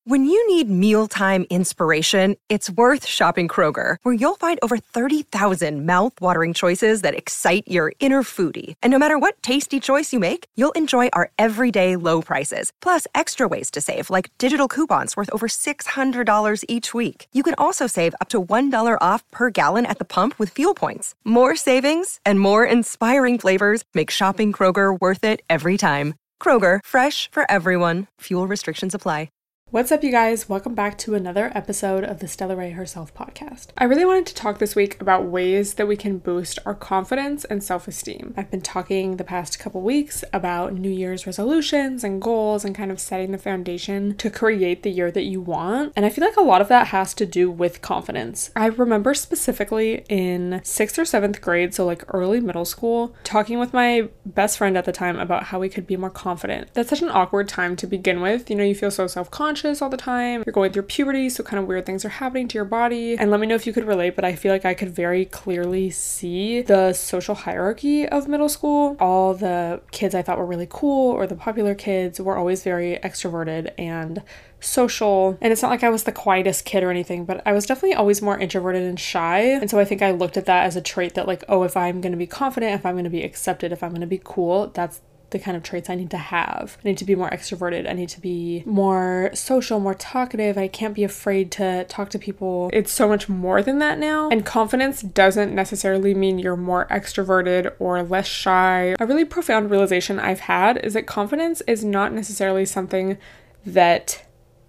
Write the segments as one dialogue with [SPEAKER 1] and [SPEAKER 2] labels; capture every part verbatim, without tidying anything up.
[SPEAKER 1] When you need mealtime inspiration, it's worth shopping Kroger, where you'll find over thirty thousand mouth-watering choices that excite your inner foodie. And no matter what tasty choice you make, you'll enjoy our everyday low prices, plus extra ways to save, like digital coupons worth over six hundred dollars each week. You can also save up to one dollar off per gallon at the pump with fuel points. More savings and more inspiring flavors make shopping Kroger worth it every time. Kroger, fresh for everyone. Fuel restrictions apply.
[SPEAKER 2] What's up, you guys? Welcome back to another episode of the Stella Rae Herself podcast. I really wanted to talk this week about ways that we can boost our confidence and self-esteem. I've been talking the past couple weeks about New Year's resolutions and goals and kind of setting the foundation to create the year that you want. And I feel like a lot of that has to do with confidence. I remember specifically in sixth or seventh grade, so like early middle school, talking with my best friend at the time about how we could be more confident. That's such an awkward time to begin with. You know, you feel so self-conscious all the time. You're going through puberty, so kind of weird things are happening to your body. And let me know if you could relate, but I feel like I could very clearly see the social hierarchy of middle school. All the kids I thought were really cool, or the popular kids, were always very extroverted and social. And it's not like I was the quietest kid or anything, but I was definitely always more introverted and shy. And so I think I looked at that as a trait that, like, oh, if I'm going to be confident, if I'm going to be accepted, if I'm going to be cool, that's the kind of traits I need to have. I need to be more extroverted. I need to be more social, more talkative. I can't be afraid to talk to people. It's so much more than that now. And confidence doesn't necessarily mean you're more extroverted or less shy. A really profound realization I've had is that confidence is not necessarily something that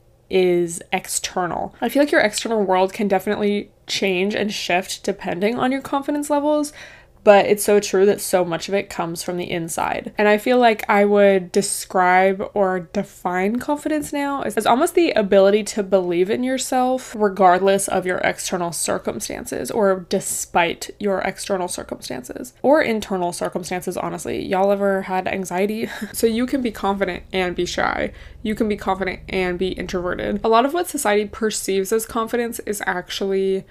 [SPEAKER 2] is external. I feel like your external world can definitely change and shift depending on your confidence levels, but it's so true that so much of it comes from the inside. And I feel like I would describe or define confidence now as, as almost the ability to believe in yourself regardless of your external circumstances, or despite your external circumstances or internal circumstances, honestly. Y'all ever had anxiety? So you can be confident and be shy. You can be confident and be introverted. A lot of what society perceives as confidence is actually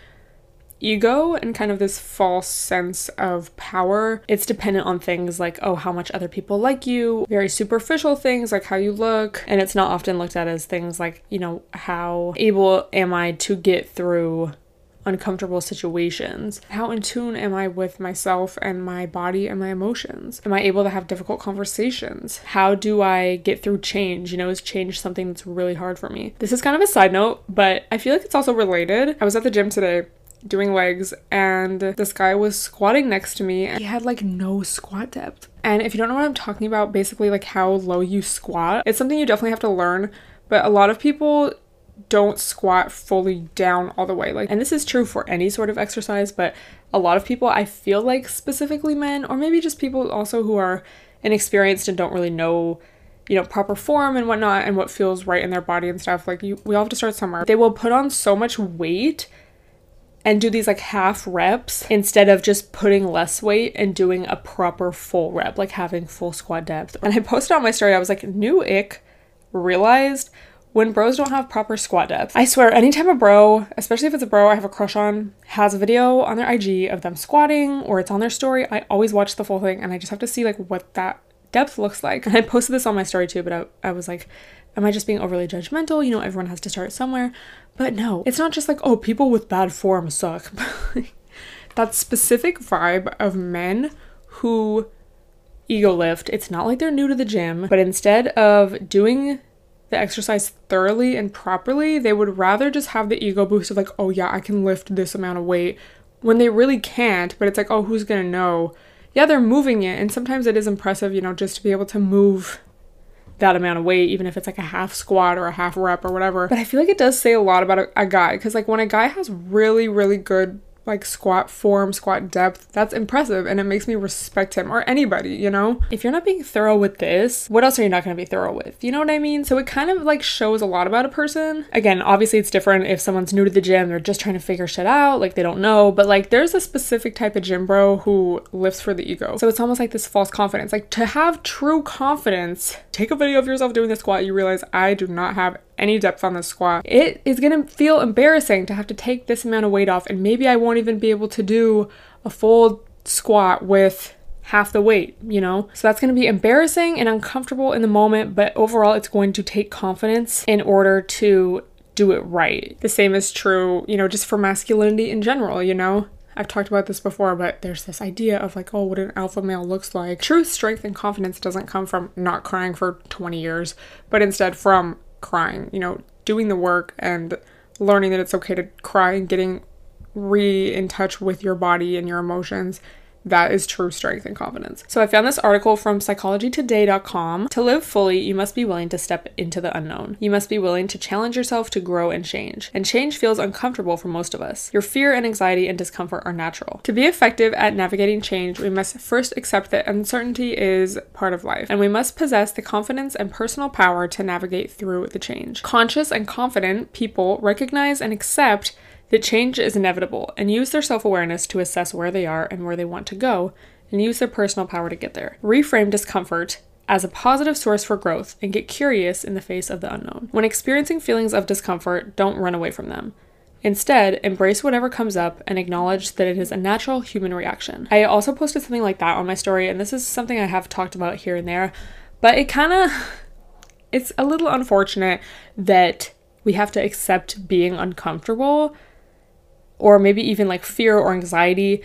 [SPEAKER 2] ego and kind of this false sense of power. It's dependent on things like, oh, how much other people like you, very superficial things like how you look, and it's not often looked at as things like, you know, how able am I to get through uncomfortable situations? How in tune am I with myself and my body and my emotions? Am I able to have difficult conversations? How do I get through change? You know, is change something that's really hard for me? This is kind of a side note, but I feel like it's also related. I was at the gym today doing legs, and this guy was squatting next to me, and he had like no squat depth. And if you don't know what I'm talking about, basically like how low you squat, it's something you definitely have to learn, but a lot of people don't squat fully down all the way. Like, and this is true for any sort of exercise, but a lot of people, I feel like specifically men, or maybe just people also who are inexperienced and don't really know, you know, proper form and whatnot, and what feels right in their body and stuff. Like, you, we all have to start somewhere. They will put on so much weight and do these like half reps instead of just putting less weight and doing a proper full rep, like having full squat depth. And I posted on my story, I was like, new ick, realized when bros don't have proper squat depth. I swear, anytime a bro, especially if it's a bro I have a crush on, has a video on their I G of them squatting, or it's on their story, I always watch the full thing, and I just have to see like what that depth looks like. And I posted this on my story too, but I, I was like, am I just being overly judgmental? You know, everyone has to start somewhere. But no, it's not just like, oh, people with bad form suck. That specific vibe of men who ego lift, it's not like they're new to the gym, but instead of doing the exercise thoroughly and properly, they would rather just have the ego boost of like, oh yeah, I can lift this amount of weight, when they really can't. But it's like, oh, who's gonna know? Yeah, they're moving it, and sometimes it is impressive, you know, just to be able to move that amount of weight, even if it's like a half squat or a half rep or whatever. But I feel like it does say a lot about a, a guy, because like when a guy has really, really good like squat form, squat depth, that's impressive, and it makes me respect him, or anybody, you know? If you're not being thorough with this, what else are you not going to be thorough with? You know what I mean? So it kind of like shows a lot about a person. Again, obviously it's different if someone's new to the gym, they're just trying to figure shit out, like they don't know, but like there's a specific type of gym bro who lifts for the ego. So it's almost like this false confidence. Like, to have true confidence, take a video of yourself doing the squat, you realize I do not have any depth on the squat. It is gonna feel embarrassing to have to take this amount of weight off, and maybe I won't even be able to do a full squat with half the weight, you know? So that's going to be embarrassing and uncomfortable in the moment, but overall it's going to take confidence in order to do it right. The same is true, you know, just for masculinity in general, you know? I've talked about this before, but there's this idea of like, oh, what an alpha male looks like. True strength and confidence doesn't come from not crying for twenty years, but instead from crying, you know, doing the work and learning that it's okay to cry and getting re in touch with your body and your emotions. That is true strength and confidence. So I found this article from psychology today dot com. To live fully, you must be willing to step into the unknown. You must be willing to challenge yourself to grow and change. And change feels uncomfortable for most of us. Your fear and anxiety and discomfort are natural. To be effective at navigating change, we must first accept that uncertainty is part of life, and we must possess the confidence and personal power to navigate through the change. Conscious and confident people recognize and accept that change is inevitable and use their self-awareness to assess where they are and where they want to go, and use their personal power to get there. Reframe discomfort as a positive source for growth and get curious in the face of the unknown. When experiencing feelings of discomfort, don't run away from them. Instead, embrace whatever comes up and acknowledge that it is a natural human reaction. I also posted something like that on my story, and this is something I have talked about here and there, but it kind of, it's a little unfortunate that we have to accept being uncomfortable, or maybe even like fear or anxiety,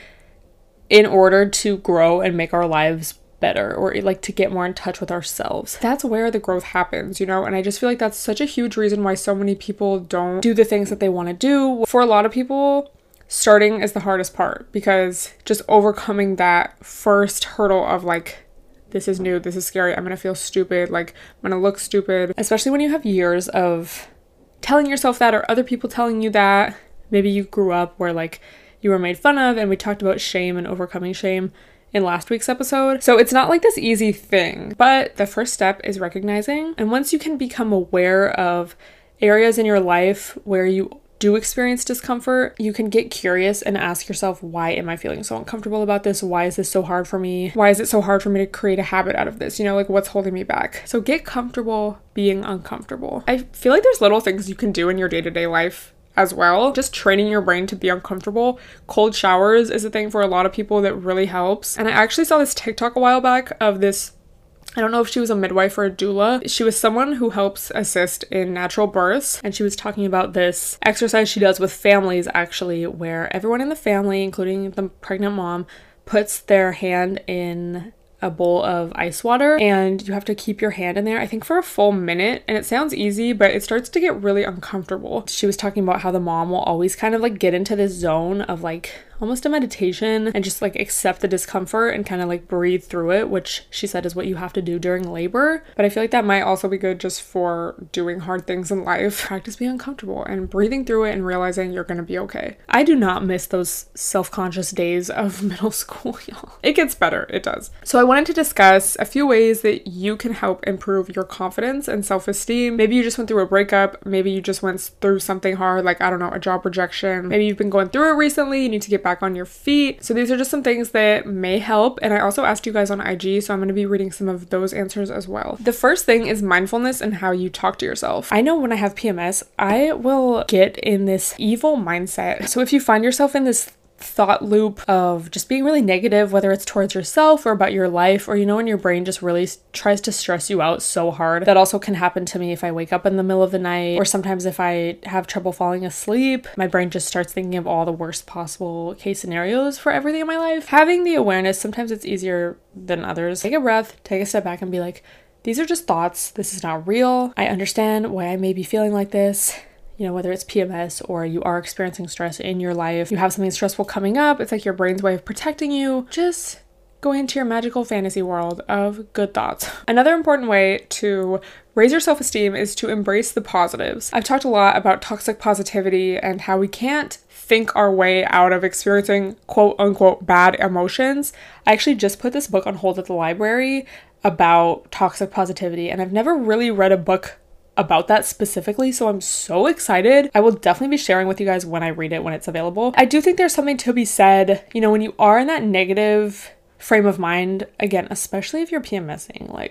[SPEAKER 2] in order to grow and make our lives better, or like to get more in touch with ourselves. That's where the growth happens, you know? And I just feel like that's such a huge reason why so many people don't do the things that they want to do. For a lot of people, starting is the hardest part, because just overcoming that first hurdle of like, this is new, this is scary, I'm gonna feel stupid, like I'm gonna look stupid, especially when you have years of telling yourself that or other people telling you that. Maybe you grew up where like you were made fun of, and we talked about shame and overcoming shame in last week's episode. So it's not like this easy thing, but the first step is recognizing. And once you can become aware of areas in your life where you do experience discomfort, you can get curious and ask yourself, why am I feeling so uncomfortable about this? Why is this so hard for me? Why is it so hard for me to create a habit out of this? You know, like what's holding me back? So get comfortable being uncomfortable. I feel like there's little things you can do in your day-to-day life as well. Just training your brain to be uncomfortable. Cold showers is a thing for a lot of people that really helps. And I actually saw this TikTok a while back of this, I don't know if she was a midwife or a doula. She was someone who helps assist in natural births. And she was talking about this exercise she does with families, actually, where everyone in the family, including the pregnant mom, puts their hand in a bowl of ice water, and you have to keep your hand in there, I think for a full minute. And it sounds easy, but it starts to get really uncomfortable. She was talking about how the mom will always kind of like get into this zone of like almost a meditation and just like accept the discomfort and kind of like breathe through it, which she said is what you have to do during labor. But I feel like that might also be good just for doing hard things in life. Practice being uncomfortable and breathing through it and realizing you're gonna be okay. I do not miss those self-conscious days of middle school, y'all. It gets better, it does. So I wanted to discuss a few ways that you can help improve your confidence and self-esteem. Maybe you just went through a breakup, maybe you just went through something hard, like I don't know, a job rejection. Maybe you've been going through it recently, you need to get back on your feet. So these are just some things that may help. And I also asked you guys on I G, so I'm going to be reading some of those answers as well. The first thing is mindfulness and how you talk to yourself. I know when I have P M S, I will get in this evil mindset. So if you find yourself in this thought loop of just being really negative, whether it's towards yourself or about your life, or you know when your brain just really tries to stress you out so hard. That also can happen to me if I wake up in the middle of the night, or sometimes if I have trouble falling asleep, my brain just starts thinking of all the worst possible case scenarios for everything in my life. Having the awareness, sometimes it's easier than others. Take a breath, take a step back and be like, these are just thoughts, this is not real. I understand why I may be feeling like this. You know, whether it's P M S or you are experiencing stress in your life, you have something stressful coming up, it's like your brain's way of protecting you. Just go into your magical fantasy world of good thoughts. Another important way to raise your self-esteem is to embrace the positives. I've talked a lot about toxic positivity and how we can't think our way out of experiencing quote unquote bad emotions. I actually just put this book on hold at the library about toxic positivity, and I've never really read a book about that specifically, so I'm so excited. I will definitely be sharing with you guys when I read it, when it's available. I do think there's something to be said, you know, when you are in that negative frame of mind, again, especially if you're PMSing, like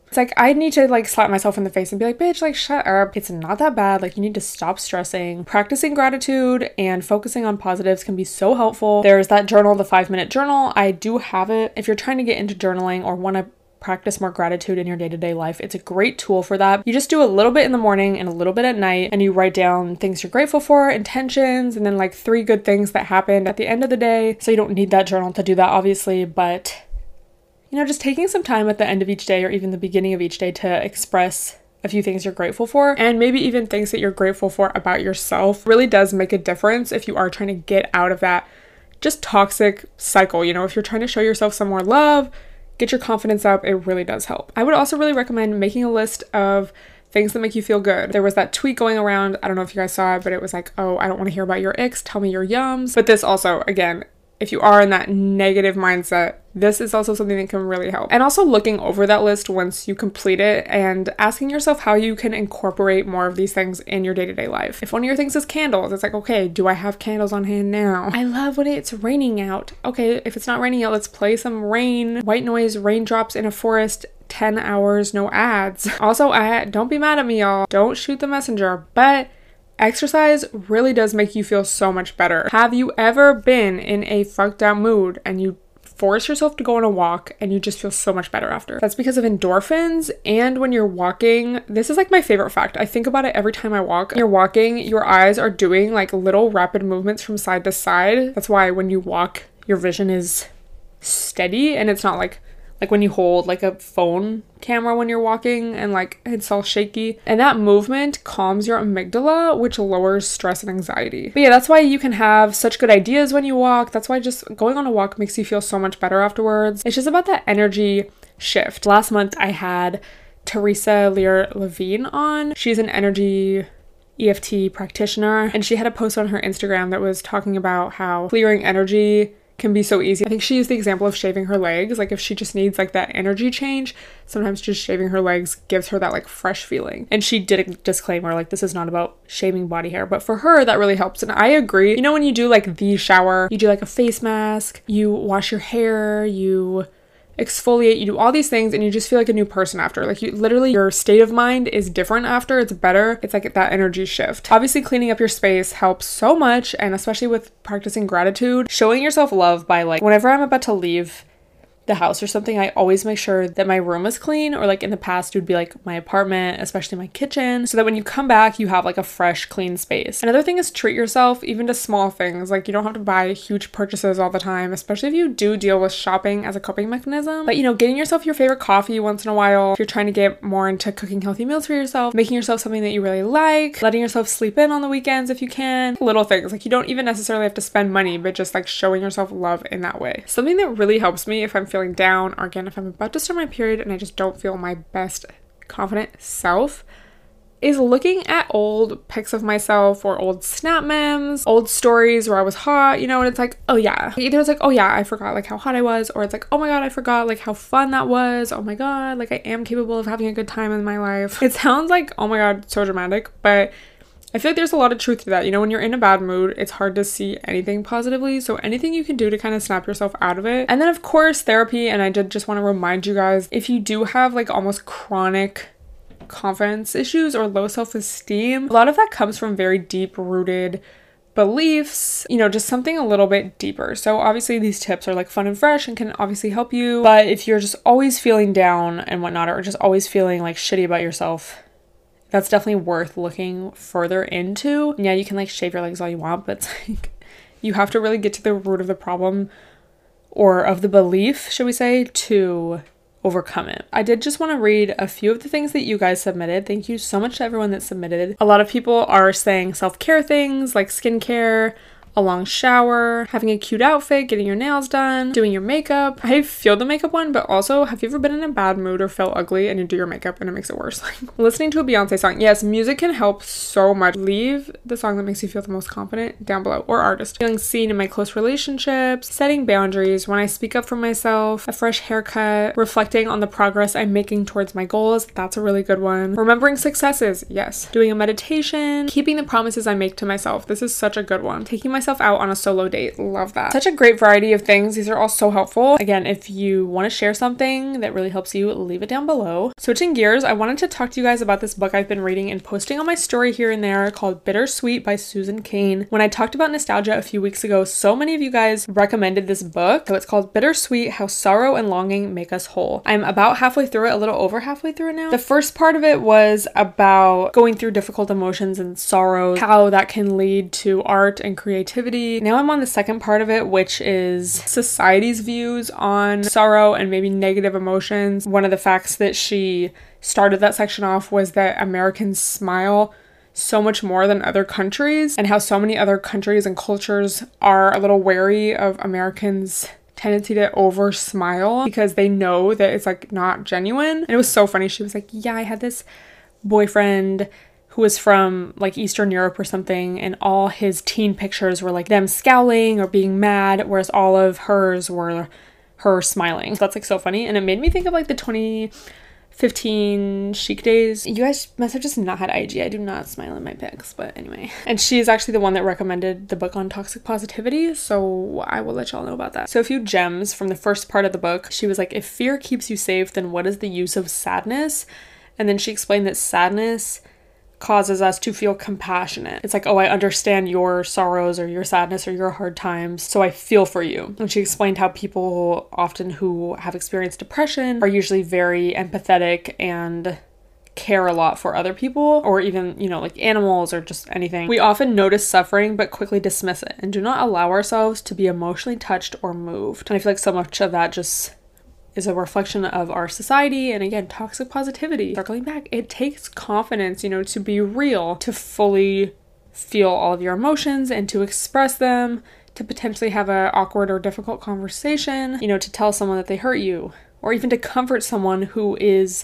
[SPEAKER 2] It's like, I need to like slap myself in the face and be like, bitch, like shut up. It's not that bad. Like you need to stop stressing. Practicing gratitude and focusing on positives can be so helpful. There's that journal, the five minute journal. I do have it. If you're trying to get into journaling or want to practice more gratitude in your day-to-day life, it's a great tool for that. You just do a little bit in the morning and a little bit at night, and you write down things you're grateful for, intentions, and then like three good things that happened at the end of the day. So you don't need that journal to do that, obviously, but you know, just taking some time at the end of each day or even the beginning of each day to express a few things you're grateful for, and maybe even things that you're grateful for about yourself, really does make a difference if you are trying to get out of that just toxic cycle. You know, if you're trying to show yourself some more love, get your confidence up, it really does help. I would also really recommend making a list of things that make you feel good. There was that tweet going around, I don't know if you guys saw it, but it was like, oh, I don't want to hear about your ex, tell me your yums. But this also, again, if you are in that negative mindset, this is also something that can really help. And also looking over that list once you complete it and asking yourself how you can incorporate more of these things in your day-to-day life. If one of your things is candles, it's like, okay, do I have candles on hand now? I love when it's raining out. Okay, if it's not raining out, let's play some rain, white noise, raindrops in a forest, ten hours, no ads. Also, I don't be mad at me, y'all. Don't shoot the messenger, but exercise really does make you feel so much better. Have you ever been in a fucked up mood and you force yourself to go on a walk and you just feel so much better after? That's because of endorphins. And when you're walking, this is like my favorite fact. I think about it every time I walk. When you're walking, your eyes are doing like little rapid movements from side to side. That's why when you walk, your vision is steady and it's not like like when you hold like a phone camera when you're walking and like it's all shaky. And that movement calms your amygdala, which lowers stress and anxiety. But yeah, that's why you can have such good ideas when you walk. That's why just going on a walk makes you feel so much better afterwards. It's just about that energy shift. Last month I had Teresa Lear Levine on. She's an energy E F T practitioner, and she had a post on her Instagram that was talking about how clearing energy can be so easy. I think she used the example of shaving her legs. Like if she just needs like that energy change, sometimes just shaving her legs gives her that like fresh feeling. And she did a disclaimer, like this is not about shaving body hair, but for her that really helps. And I agree. You know, when you do like the shower, you do like a face mask, you wash your hair, you exfoliate, you do all these things and you just feel like a new person after. Like you literally, your state of mind is different after. It's better. It's like that energy shift. Obviously cleaning up your space helps so much, and especially with practicing gratitude, showing yourself love by like whenever I'm about to leave the house or something, I always make sure that my room is clean, or like in the past it would be like my apartment, especially my kitchen, so that when you come back you have like a fresh clean space. Another thing is treat yourself even to small things. Like you don't have to buy huge purchases all the time, especially if you do deal with shopping as a coping mechanism. But you know, getting yourself your favorite coffee once in a while, if you're trying to get more into cooking healthy meals for yourself, making yourself something that you really like, letting yourself sleep in on the weekends if you can. Little things, like you don't even necessarily have to spend money, but just like showing yourself love in that way. Something that really helps me if I'm feeling down, or again if I'm about to start my period and I just don't feel my best confident self, is looking at old pics of myself or old snap memes, old stories where I was hot, you know, and it's like, oh yeah, either it's like, oh yeah, I forgot like how hot I was, or it's like, oh my god, I forgot like how fun that was, oh my god, like I am capable of having a good time in my life. It sounds like, oh my god, so dramatic, but I feel like there's a lot of truth to that. You know, when you're in a bad mood, it's hard to see anything positively. So anything you can do to kind of snap yourself out of it. And then of course, therapy. And I did just want to remind you guys, if you do have like almost chronic confidence issues or low self-esteem, a lot of that comes from very deep rooted beliefs, you know, just something a little bit deeper. So obviously these tips are like fun and fresh and can obviously help you. But if you're just always feeling down and whatnot, or just always feeling like shitty about yourself, that's definitely worth looking further into. Yeah, you can like shave your legs all you want, but it's like you have to really get to the root of the problem, or of the belief, should we say, to overcome it. I did just want to read a few of the things that you guys submitted. Thank you so much to everyone that submitted. A lot of people are saying self-care things like skincare, a long shower, having a cute outfit, getting your nails done, doing your makeup. I feel the makeup one, but also, have you ever been in a bad mood or felt ugly and you do your makeup and it makes it worse? Like listening to a Beyonce song. Yes, music can help so much. Leave the song that makes you feel the most confident down below, or artist. Feeling seen in my close relationships, setting boundaries, when I speak up for myself, a fresh haircut, reflecting on the progress I'm making towards my goals. That's a really good one. Remembering successes. Yes. Doing a meditation, keeping the promises I make to myself. This is such a good one. Taking my myself out on a solo date. Love that. Such a great variety of things. These are all so helpful. Again, if you want to share something that really helps you, leave it down below. Switching gears, I wanted to talk to you guys about this book I've been reading and posting on my story here and there called Bittersweet by Susan Cain. When I talked about nostalgia a few weeks ago, so many of you guys recommended this book. So it's called Bittersweet: How Sorrow and Longing Make Us Whole. I'm about halfway through it, a little over halfway through it now. The first part of it was about going through difficult emotions and sorrow, how that can lead to art and creativity. Now I'm on the second part of it, which is society's views on sorrow and maybe negative emotions. One of the facts that she started that section off was that Americans smile so much more than other countries, and how so many other countries and cultures are a little wary of Americans' tendency to over smile because they know that it's like not genuine. And it was so funny. She was like, yeah, I had this boyfriend who was from like Eastern Europe or something, and all his teen pictures were like them scowling or being mad, whereas all of hers were her smiling. So that's like so funny. And it made me think of like the twenty fifteen chic days. You guys must have just not had I G. I do not smile in my pics, but anyway. And she is actually the one that recommended the book on toxic positivity, so I will let y'all know about that. So a few gems from the first part of the book. She was like, if fear keeps you safe, then what is the use of sadness? And then she explained that sadness causes us to feel compassionate. It's like, oh, I understand your sorrows or your sadness or your hard times, so I feel for you. And she explained how people often who have experienced depression are usually very empathetic and care a lot for other people, or even, you know, like animals or just anything. We often notice suffering but quickly dismiss it and do not allow ourselves to be emotionally touched or moved. And I feel like so much of that just is a reflection of our society, and again, toxic positivity. Circling back, it takes confidence, you know, to be real, to fully feel all of your emotions and to express them, to potentially have an awkward or difficult conversation, you know, to tell someone that they hurt you, or even to comfort someone who is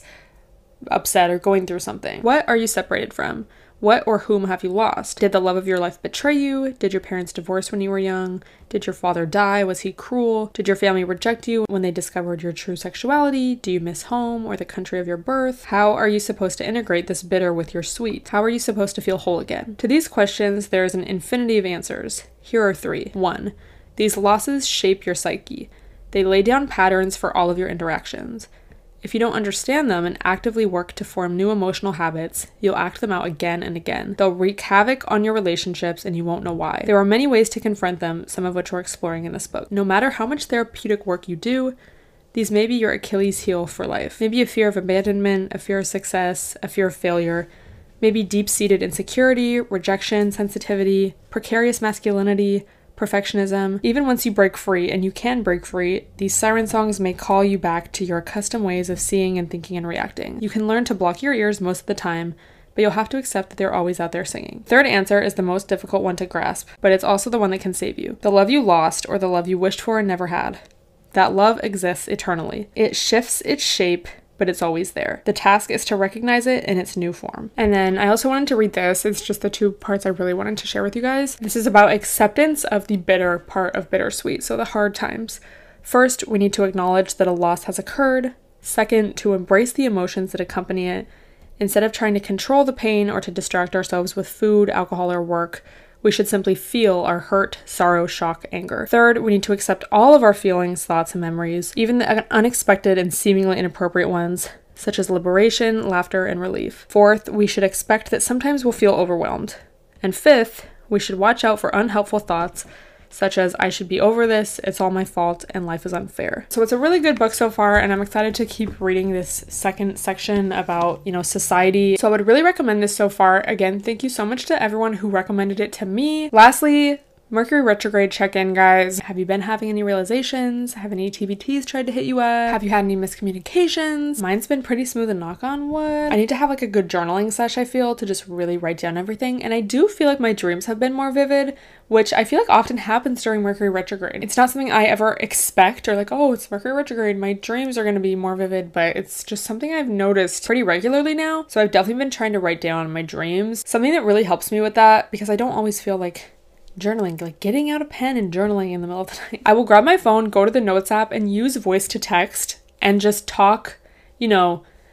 [SPEAKER 2] upset or going through something. What are you separated from? What or whom have you lost? Did the love of your life betray you? Did your parents divorce when you were young? Did your father die? Was he cruel? Did your family reject you when they discovered your true sexuality? Do you miss home or the country of your birth? How are you supposed to integrate this bitter with your sweet? How are you supposed to feel whole again? To these questions, there is an infinity of answers. Here are three. One, these losses shape your psyche. They lay down patterns for all of your interactions. If you don't understand them and actively work to form new emotional habits, you'll act them out again and again. They'll wreak havoc on your relationships and you won't know why. There are many ways to confront them, some of which we're exploring in this book. No matter how much therapeutic work you do, these may be your Achilles heel for life. Maybe a fear of abandonment, a fear of success, a fear of failure, maybe deep-seated insecurity, rejection, sensitivity, precarious masculinity, perfectionism. Even once you break free, and you can break free, these siren songs may call you back to your accustomed ways of seeing and thinking and reacting. You can learn to block your ears most of the time, but you'll have to accept that they're always out there singing. Third answer is the most difficult one to grasp, but it's also the one that can save you. The love you lost, or the love you wished for and never had. That love exists eternally. It shifts its shape, but it's always there. The task is to recognize it in its new form. And then I also wanted to read this. It's just the two parts I really wanted to share with you guys. This is about acceptance of the bitter part of Bittersweet, so the hard times. First, we need to acknowledge that a loss has occurred. Second, to embrace the emotions that accompany it. Instead of trying to control the pain or to distract ourselves with food, alcohol, or work, we should simply feel our hurt, sorrow, shock, anger. Third, we need to accept all of our feelings, thoughts, and memories, even the unexpected and seemingly inappropriate ones, such as liberation, laughter, and relief. Fourth, we should expect that sometimes we'll feel overwhelmed. And fifth, we should watch out for unhelpful thoughts, such as, I should be over this, it's all my fault, and life is unfair. So it's a really good book so far, and I'm excited to keep reading this second section about, you know, society. So I would really recommend this so far. Again, thank you so much to everyone who recommended it to me. Lastly, Mercury retrograde check-in, guys. Have you been having any realizations? Have any T B Ts tried to hit you up? Have you had any miscommunications? Mine's been pretty smooth and knock on wood. I need to have like a good journaling sesh, I feel, to just really write down everything. And I do feel like my dreams have been more vivid, which I feel like often happens during Mercury retrograde. It's not something I ever expect or like, oh, it's Mercury retrograde, my dreams are going to be more vivid, but it's just something I've noticed pretty regularly now. So I've definitely been trying to write down my dreams. Something that really helps me with that, because I don't always feel like journaling, like getting out a pen and journaling in the middle of the night. I will grab my phone, go to the notes app, and use voice to text and just talk, you know,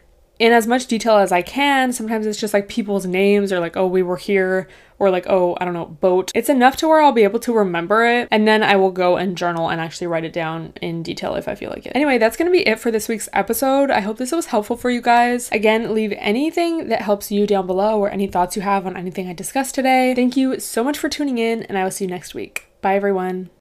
[SPEAKER 2] in as much detail as I can. Sometimes it's just like people's names or like, oh, we were here, or like, oh, I don't know, boat. It's enough to where I'll be able to remember it, and then I will go and journal and actually write it down in detail if I feel like it. Anyway, that's gonna be it for this week's episode. I hope this was helpful for you guys. Again, leave anything that helps you down below or any thoughts you have on anything I discussed today. Thank you so much for tuning in, and I will see you next week. Bye, everyone.